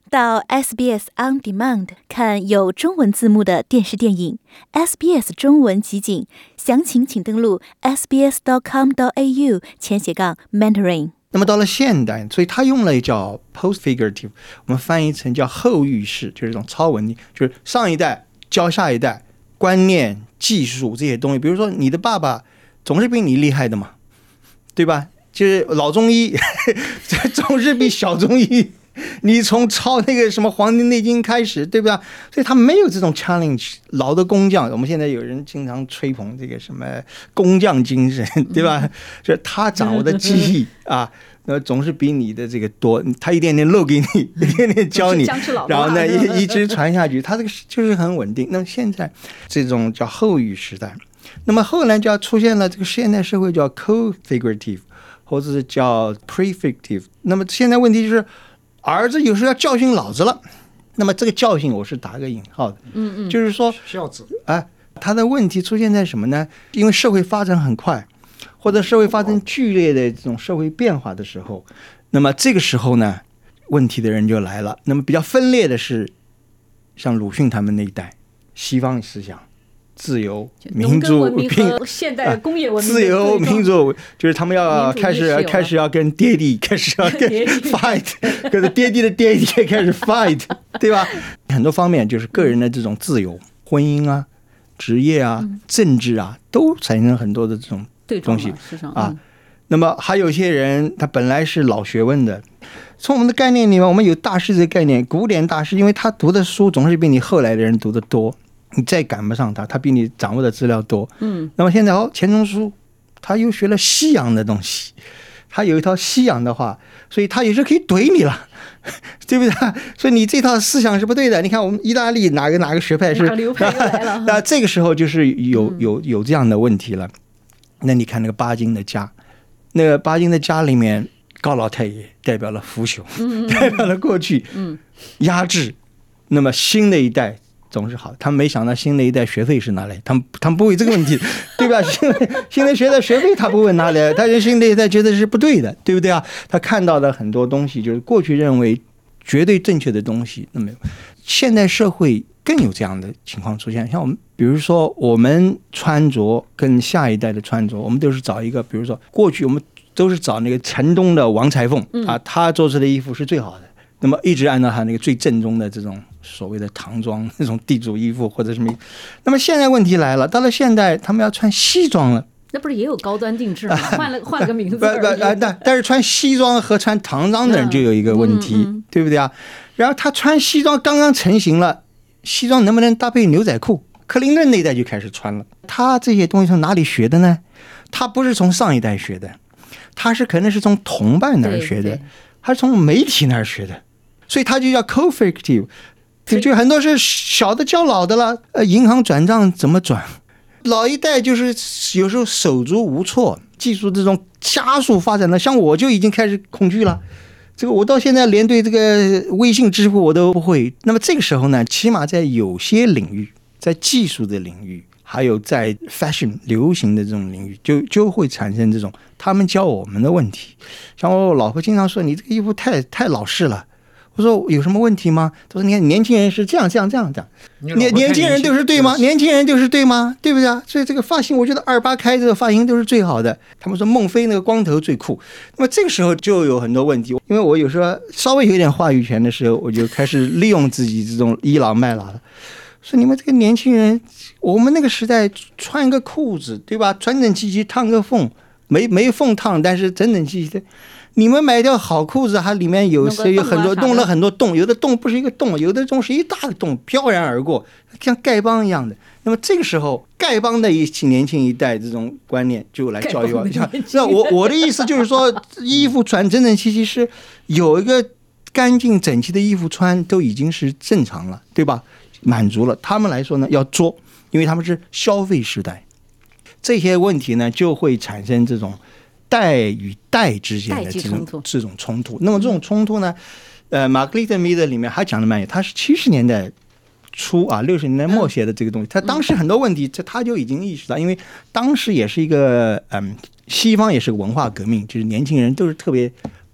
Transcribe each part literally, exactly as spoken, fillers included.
到 S B S On Demand 看有中文字幕的电视电影 S B S 中文集锦，详情请登录 s b s dot com dot a u 前斜杠 mentoring。 那么到了现代，所以他用了叫 post figurative， 我们翻译成叫后预式，就是这种超文艺，就是上一代教下一代观念、技术这些东西。比如说你的爸爸总是比你厉害的嘛，对吧？就是老中医总是比小中医，你从抄那个什么《黄帝内经》开始，对吧？所以他没有这种 challenge。老的工匠，我们现在有人经常吹捧这个什么工匠精神，对吧？就是他掌握的技艺啊，那总是比你的这个多，他一点点漏给你，一点点教你，然后呢一一直传下去，他这个就是很稳定。那么现在这种叫后语时代，那么后来就要出现了这个现代社会叫 co-figurative， 或者是叫 prefigurative。那么现在问题就是，儿子有时候要教训老子了，那么这个教训我是打个引号的， 嗯嗯， 就是说孝子， 哎，他的问题出现在什么呢？因为社会发展很快，或者社会发生剧烈的这种社会变化的时候，那么这个时候呢，问题的人就来了。那么比较分裂的是，像鲁迅他们那一代，西方思想。自由、民主、 拼现代工业文明、 自由、民主，就是他们要开始开始要跟爹地开始要跟 fight， 跟着爹地的爹地开始 fight， 对吧？很多方面就是个人的这种自由、婚姻啊、职业啊、政治啊，都产生很多的这种东西啊。那么还有一些人，他本来是老学问的，从我们的概念里面，我们有大师这个概念，古典大师，因为他读的书总是比你后来的人读的多。你再赶不上他，他比你掌握的资料多。 嗯， 那么现在哦，钱钟书他又学了西洋的东西，他有一套西洋的话，所以他也是可以怼你了，对不对？所以你这套思想是不对的。你看我们意大利哪个哪个学派是流派又来了， 那这个时候就是有有有这样的问题了。那你看那个巴金的家，那个巴金的家里面，高老太爷代表了腐朽，嗯嗯代表了过去， 嗯， 压制。那么新的一代。总是好，他们没想到新的一代学费是哪来，他们他们不会这个问题，对吧？新的新的学的学费他不问哪来，他是新的一代觉得是不对的，对不对啊？他看到的很多东西就是过去认为绝对正确的东西，那么现代社会更有这样的情况出现。像我们比如说我们穿着跟下一代的穿着，我们都是找一个，比如说过去我们都是找那个城东的王裁缝啊，他做出的衣服是最好的，那么一直按照他那个最正宗的这种所谓的唐装那种地主衣服或者什么。那么现在问题来了，到了现代他们要穿西装了， 那不是也有高端定制吗？换了换了个名字不不但但是穿西装和穿唐装的人就有一个问题、嗯嗯、对不对啊？然后他穿西装刚刚成型了，西装能不能搭配牛仔裤？克林顿那一代就开始穿了。他这些东西从哪里学的呢？他不是从上一代学的，他是可能是从同伴那儿学的，他是从媒体那儿学的，所以他就叫 co-figurative。就很多是小的教老的了，呃，银行转账怎么转？老一代就是有时候手足无措，技术这种加速发展的，像我就已经开始恐惧了。这个我到现在连对这个微信支付我都不会。那么这个时候呢，起码在有些领域，在技术的领域，还有在 fashion 流行的这种领域，就就会产生这种他们教我们的问题。像我老婆经常说，你这个衣服太太老式了。我说有什么问题吗？他说你看年轻人是这样这样这样的，年年轻人就是对吗？年轻人就是对吗？对不对啊？所以这个发型，我觉得二八开这个发型都是最好的。他们说孟非那个光头最酷。那么这个时候就有很多问题，因为我有时候稍微有点话语权的时候，我就开始利用自己这种倚老卖老了。说你们这个年轻人，我们那个时代穿个裤子，对吧？整整齐齐烫个缝，没没缝烫，但是整整齐齐的。你们买条好裤子，还里面有谁有很多弄了很多洞，有的洞不是一个洞，有的洞是一大个洞，飘然而过，像丐帮一样的。那么这个时候，丐帮的一起年轻一代这种观念就来教育我。那我我的意思就是说，衣服穿整整齐齐是有一个干净整齐的衣服穿，都已经是正常了，对吧？满足了。他们来说呢，要作，因为他们是消费时代，这些问题呢就会产生这种。代与代之间的这种这种冲突，那么这种冲突呢，呃，玛格丽特米德里面还讲的蛮有，他是七十年代初啊，六十年代末写的这个东西，他当时很多问题，这他就已经意识到，因为当时也是一个嗯，西方也是个文化革命，就是年轻人都是特别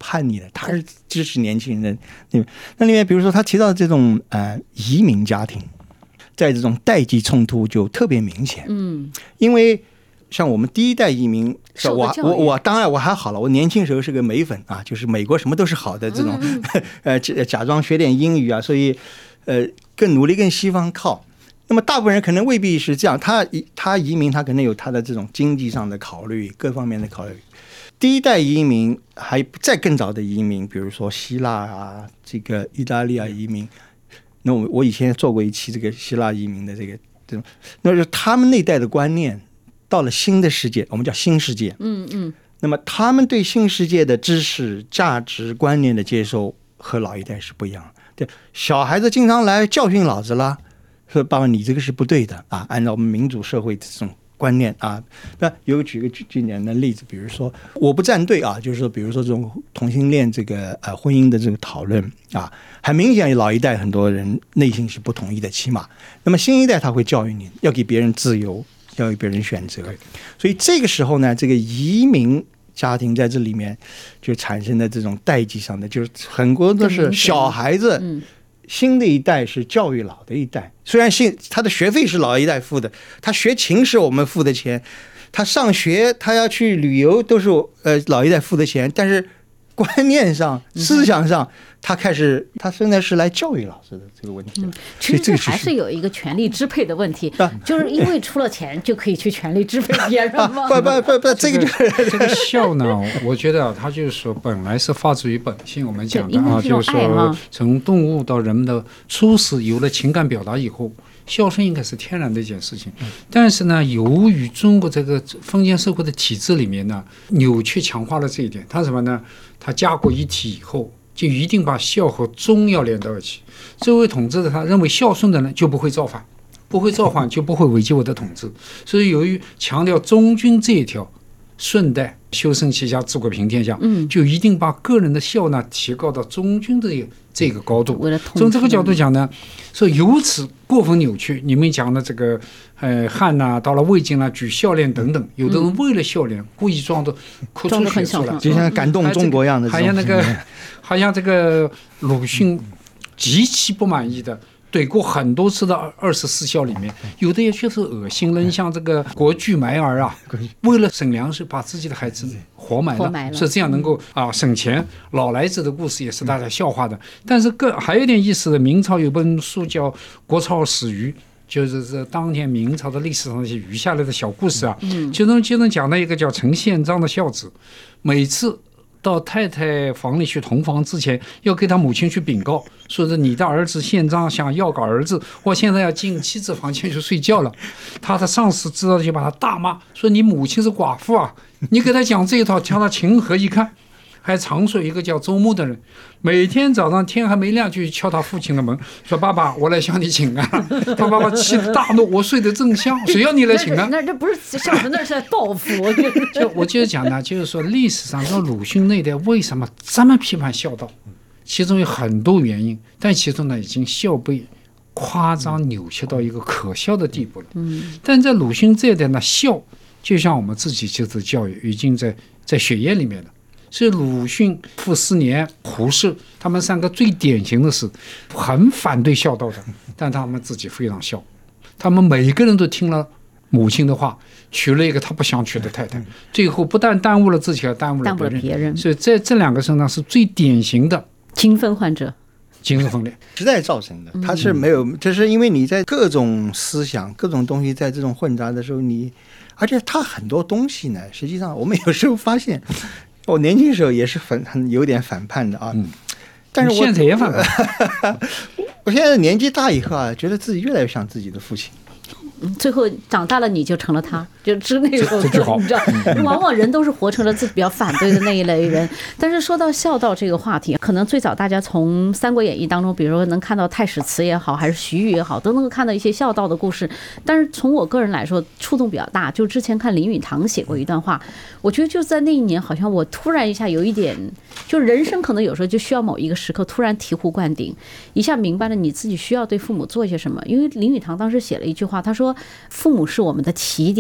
叛逆的，他是支持年轻人的。那里面比如说他提到这种呃移民家庭，在这种代际冲突就特别明显。 嗯， 因为像我们第一代移民，我我我当然我还好了，我年轻时候是个美粉啊，就是美国什么都是好的这种，嗯、呃假装学点英语啊，所以呃更努力跟西方靠。那么大部分人可能未必是这样，他他移民他可能有他的这种经济上的考虑，各方面的考虑。第一代移民还再更早的移民，比如说希腊啊，这个意大利啊移民。那我我以前做过一期这个希腊移民的这个这种，那就是他们那代的观念到了新的世界，我们叫新世界。 嗯嗯。 那么他们对新世界的知识、价值观念的接受和老一代是不一样的。对，小孩子经常来教训老子啦，说爸爸你这个是不对的啊，按照我们民主社会的这种观念啊。那有举个经典的例子，比如说我不站队啊，就是说比如说这种同性恋这个呃婚姻的这个讨论啊，很明显老一代很多人内心是不同意的，起码那么新一代他会教育你要给别人自由，要给别人选择。所以这个时候呢，这个移民家庭在这里面就产生的这种代际上的，就是很多都是小孩子，新的一代是教育老的一代，虽然新他的学费是老一代付的，他学琴是我们付的钱，他上学他要去旅游都是呃老一代付的钱，但是观念上思想上他开始他现在是来教育老师的这个问题、嗯、 其实这还是有一个权力支配的问题、啊、就是因为出了钱就可以去权力支配别人吗？ 不不不不，这个这个孝呢，我觉得他就是说本来是发自于本性，我们讲的啊，就是说从动物到人们的初始有了情感表达以后，孝顺应该是天然的一件事情。但是呢，由于中国这个封建社会的体制里面呢，扭曲强化了这一点。他什么呢？他家国一体以后，就一定把孝和忠要连到一起。作为统治的，他认为孝顺的人就不会造反，不会造反就不会危及我的统治。所以由于强调忠君这一条，顺带修身齐家治国平天下，嗯，就一定把个人的孝呢提高到忠君的这个高度。从这个角度讲呢，说由此过分扭曲，你们讲的这个呃汉呐、啊，到了魏晋啦、啊，举孝廉等等，有的人为了孝廉、嗯、故意装的哭出血出来， 就像感动中国一样的， 好像那个，好像这个鲁迅极其不满意的。怼过很多次的二十四孝里面，有的也确实恶心人，像这个国巨埋儿啊，为了省粮食，把自己的孩子活埋了，埋了是这样能够啊省钱。老来子的故事也是大家笑话的。但是更还有点意思的，明朝有本书叫《国草史余》，就是这当年明朝的历史上一些余下来的小故事啊。嗯，其中其中讲了一个叫陈宪章的孝子，每次到太太房里去同房之前，要给他母亲去禀告，说是你的儿子宪章想要个儿子，我现在要进妻子房间去睡觉了。他的上司知道就把他大骂，说你母亲是寡妇啊，你给他讲这一套，叫他情何以堪？还常说一个叫周牧的人，每天早上天还没亮就去敲他父亲的门，说爸爸我来向你请安。他爸爸气得大怒，我睡得正香，谁要你来请安？ 那这不是孝顺，那是在报复。 就我接着讲呢，就是说历史上说鲁迅那代为什么这么批判孝道，其中有很多原因，但其中呢已经孝被夸张扭曲到一个可笑的地步了。嗯，但在鲁迅这一代呢，孝就像我们自己接受教育已经在在血液里面了。所以鲁迅、傅斯年、胡适他们三个最典型的是很反对孝道的，但他们自己非常孝。他们每个人都听了母亲的话，娶了一个他不想娶的太太，最后不但耽误了自己，还耽误了别人。别人所以在这两个身上是最典型的精分患者。 精神分裂时代造成的，它是没有，这是因为你在各种思想、各种东西在这种混杂的时候，你，而且它很多东西呢，实际上我们有时候发现。我年轻时候也是反很有点反叛的啊，嗯、但是我现在也反叛。 我现在年纪大以后啊，觉得自己越来越像自己的父亲。 最后长大了你就成了他，就是那种这句好， 你知道，往往人都是活成了自己比较反对的那一类人。但是说到孝道这个话题，可能最早大家从《三国演义》当中，比如说能看到太史慈也好，还是徐彧也好，都能够看到一些孝道的故事。但是从我个人来说，触动比较大。就之前看林语堂写过一段话，我觉得就在那一年，好像我突然一下有一点，就人生可能有时候就需要某一个时刻突然醍醐灌顶，一下明白了你自己需要对父母做些什么。因为林语堂当时写了一句话，他说父母是我们的起点，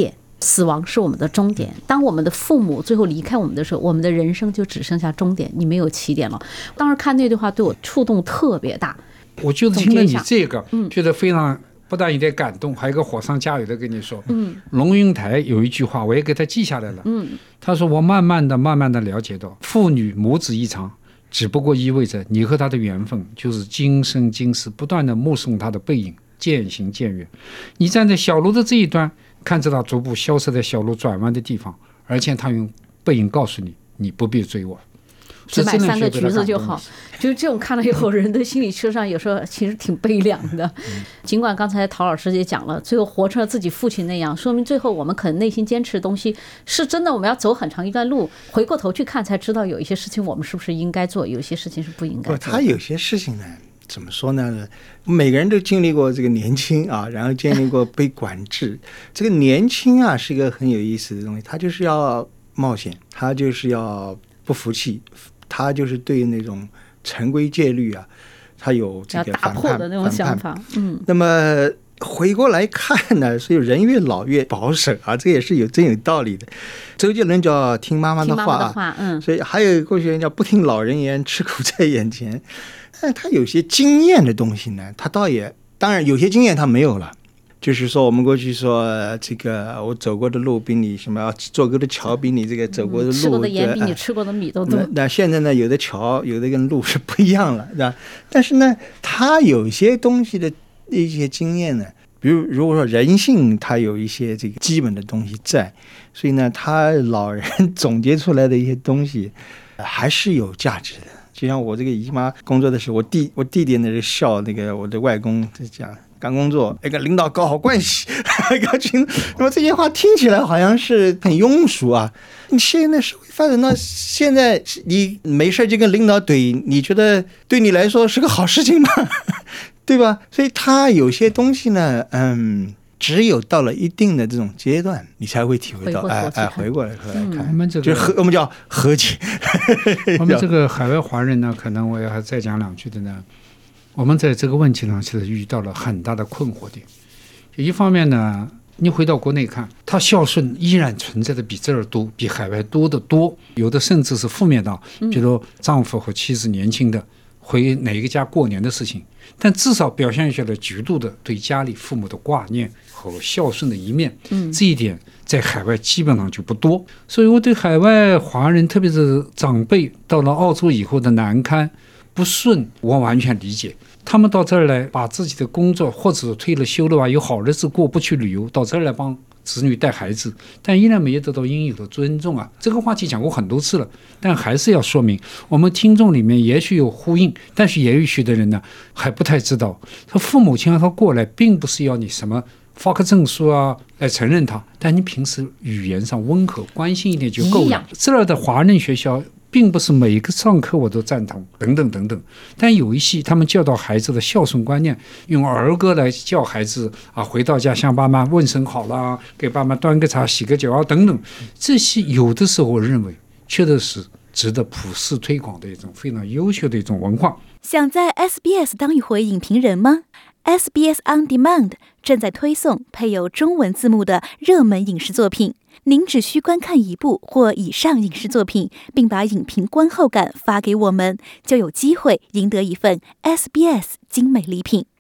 死亡是我们的终点。当我们的父母最后离开我们的时候，我们的人生就只剩下终点，你没有起点了。当时看那句话对我触动特别大。 我就是听了你这个，觉得非常不但有点感动，还有一个火上加油的跟你说。嗯，龙应台有一句话，我也给他记下来了。嗯，他说我慢慢的、慢慢的了解到，父女母子一场，只不过意味着你和他的缘分就是今生今世不断的目送他的背影渐行渐远。你站在小路的这一端，看着他逐步消失在小路转弯的地方，而且他用背影告诉你，你不必追我。 只买三个橘子就好，就是这种看了以后，人的心理车上有时候其实挺悲凉的。尽管刚才陶老师也讲了，最后活成了自己父亲那样，说明最后我们可能内心坚持的东西是真的。我们要走很长一段路，回过头去看才知道，有一些事情我们是不是应该做，有一些事情是不应该做。 他有些事情呢，怎么说呢？每个人都经历过这个年轻啊，然后经历过被管制。这个年轻啊，是一个很有意思的东西，他就是要冒险，他就是要不服气。他就是对那种陈规戒律啊，他有这个反叛的那种想法。嗯， 那么回过来看呢，所以人越老越保守啊，这也是有真有道理的。周杰伦叫听妈妈的话啊， 话嗯， 所以还有过去人叫不听老人言，吃苦在眼前。但他有些经验的东西呢，他倒也当然有些经验他没有了。就是说，我们过去说这个，我走过的路比你什么，坐过的桥比你这个走过的路， 吃过的盐比你吃过的米都多。 那, 那现在呢，有的桥有的跟路是不一样了，对吧？但是呢，他有些东西的一些经验呢，比如如果说人性，他有一些这个基本的东西在，所以呢，他老人总结出来的一些东西还是有价值的。就像我这个姨妈工作的时候，我弟我弟弟呢就笑那个我的外公讲。刚工作，要跟领导搞好关系，那么这些话听起来好像是很庸俗啊。你现在社会发展到现在，你没事就跟领导怼，你觉得对你来说是个好事情吗？对吧？所以他有些东西呢，嗯，只有到了一定的这种阶段，你才会体会到，哎哎，回过来回来看， 我们这个就是和我们叫和解。 我们这个海外华人呢，可能我也还再讲两句的呢。我们在这个问题上是遇到了很大的困惑点。一方面呢，你回到国内看，他孝顺依然存在的比这儿多，比海外多得多，有的甚至是负面到，比如丈夫和妻子年轻的回哪一个家过年的事情，但至少表现出来极度的对家里父母的挂念和孝顺的一面，这一点在海外基本上就不多。所以我对海外华人，特别是长辈到了澳洲以后的难堪不顺，我完全理解。他们到这儿来，把自己的工作或者退了休了吧，有好日子过，不去旅游，到这儿来帮子女带孩子，但依然没有得到应有的尊重啊。这个话题讲过很多次了，但还是要说明，我们听众里面也许有呼应，但是也有许多人呢还不太知道，他父母亲让他过来，并不是要你什么发个证书啊来承认他，但你平时语言上温和关心一点就够了。这儿的华人学校并不是每一个上课我都赞同，等等等等。但有一些他们教导孩子的孝顺观念，用儿歌来教孩子啊，回到家向爸妈问声好啦，给爸妈端个茶、洗个脚啊，等等。这些有的时候我认为，确实是值得普世推广的一种非常优秀的一种文化。 想在 S B S 当一回影评人吗？ S B S On Demand 正在推送配有中文字幕的热门影视作品。您只需观看一部或以上影视作品，并把影评观后感发给我们，就有机会赢得一份 S B S 精美礼品。